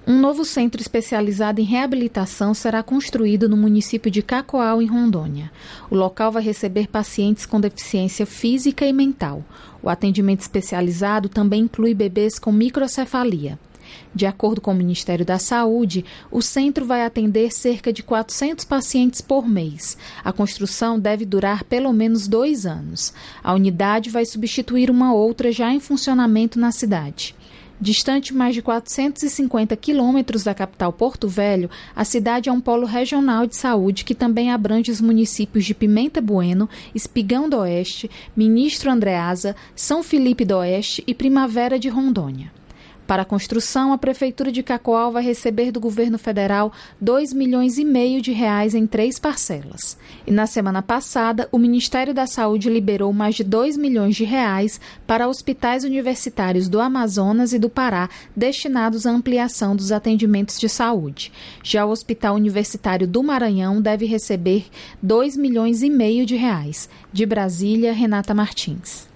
Um novo centro especializado em reabilitação será construído no município de Cacoal, em Rondônia. O local vai receber pacientes com deficiência física e mental. O atendimento especializado também inclui bebês com microcefalia. De acordo com o Ministério da Saúde, o centro vai atender cerca de 400 pacientes por mês. A construção deve durar pelo menos 2 anos. A unidade vai substituir uma outra já em funcionamento na cidade. Distante mais de 450 quilômetros da capital Porto Velho, a cidade é um polo regional de saúde que também abrange os municípios de Pimenta Bueno, Espigão do Oeste, Ministro Andreasa, São Felipe do Oeste e Primavera de Rondônia. Para a construção, a Prefeitura de Cacoal vai receber do governo federal R$2,5 milhões em 3 parcelas. E na semana passada, o Ministério da Saúde liberou mais de R$2 milhões para hospitais universitários do Amazonas e do Pará, destinados à ampliação dos atendimentos de saúde. Já o Hospital Universitário do Maranhão deve receber R$2,5 milhões. De Brasília, Renata Martins.